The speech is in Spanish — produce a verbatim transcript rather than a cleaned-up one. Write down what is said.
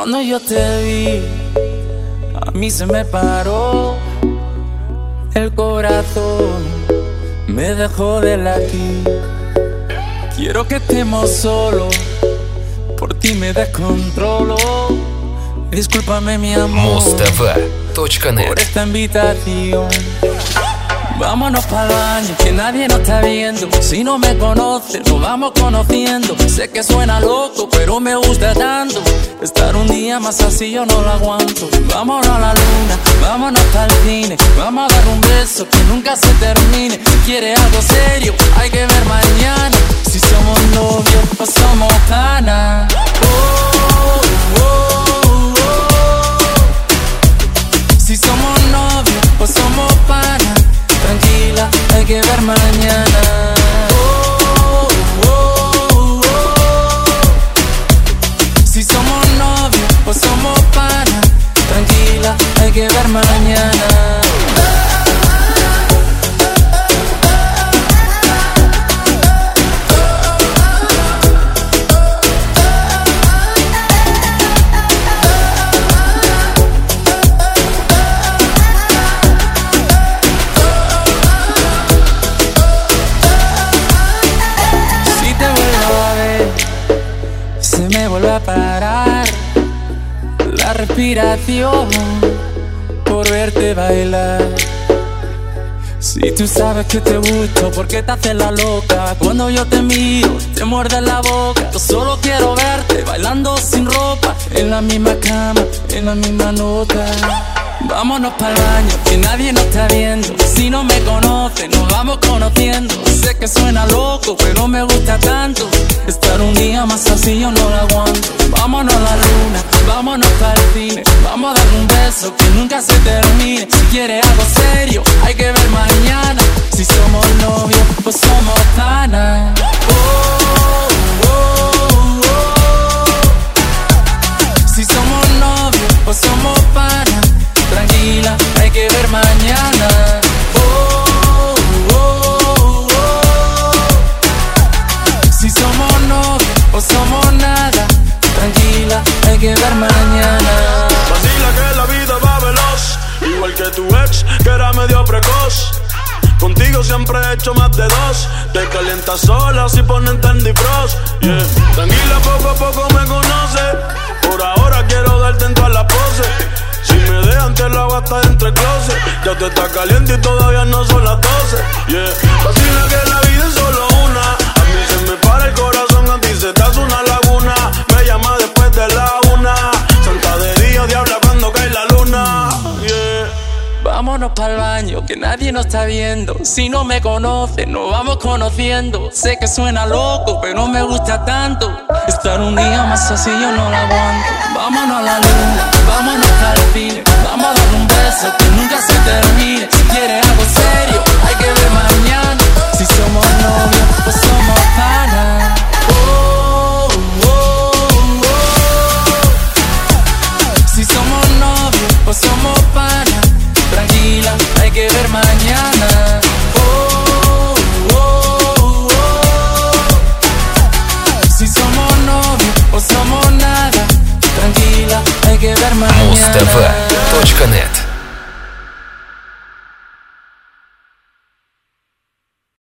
Cuando yo te vi, a mí se me paró el corazón, me dejó de latir. Quiero que estemos solos, por ti me descontrolo. Discúlpame mi amor Muztv.net por esta invitación. Vámonos pa'l baño, que nadie nos está viendo. Si no me conoces, nos vamos conociendo. Sé que suena loco, pero me gusta tanto. Estar un día más así yo no lo aguanto. Vámonos a la luna, vámonos pa'l cine. Vamos a dar un beso que nunca se termine. Si quieres algo serio, hay que ver mañana. Si somos novios o somos panas. Oh, oh, oh, oh. Si somos novios o somos panas. Tranquila, hay que ver mañana. Oh, oh, oh, oh. Si somos novios o somos panas. Tranquila, hay que ver mañana. Vuelve a parar la respiración por verte bailar. Si tú sabes que te gusto, ¿por qué te haces la loca? Cuando yo te miro, te muerde la boca. Yo solo quiero verte bailando sin ropa, en la misma cama, en la misma nota. Vámonos pa'l baño, que nadie nos está viendo. Si no me conoces, nos vamos conociendo. Sé que suena loco, pero me gusta tanto. Estar un día más así yo no lo aguanto. Vámonos a la luna, vámonos pa'l cine. Vamos a dar un beso que nunca se termine. Si quieres algo serio, hay que ver mañana. Si somos novios, pues somos panas. Oh, oh, oh, oh. Si somos novios, pues somos panas. Tranquila, hay que ver mañana. Oh, oh, oh. Si somos novios o somos nada. Tranquila, hay que ver mañana. Vacila que la vida va veloz, igual que tu ex, que era medio precoz. Contigo siempre he hecho más de dos. Te calientas sola si ponen Candy Frost, yeah. Tranquila, poco a poco me conoces. Por ahora quiero darte en todas las poses. Si me dejan te lo hago hasta dentro del closet. Ya te está caliente y todavía no son las doce, yeah. Vacila que la vida es solo una. A mí se me para el corazón, a ti se te hace una laguna. Me llama después de la una. Santa de día, diabla cuando cae la luna, yeah. Vámonos pa'l baño, que nadie nos está viendo. Si no me conoces, nos vamos conociendo. Sé que suena loco, pero me gusta tanto. Estar un día más así yo no lo aguanto. Vámonos a la luna, vámonos al cine. Vamos a dar un beso que nunca se termine. Si quieres algo serio, hay que ver mañana. Si somos novios, pues somos panas. Oh, oh, oh. Si somos novios, pues somos panas. Tranquila, hay que ver mañana. Oh, oh, oh. Si somos novios o somos nada. Tranquila, hay que ver mañana. Muztv.net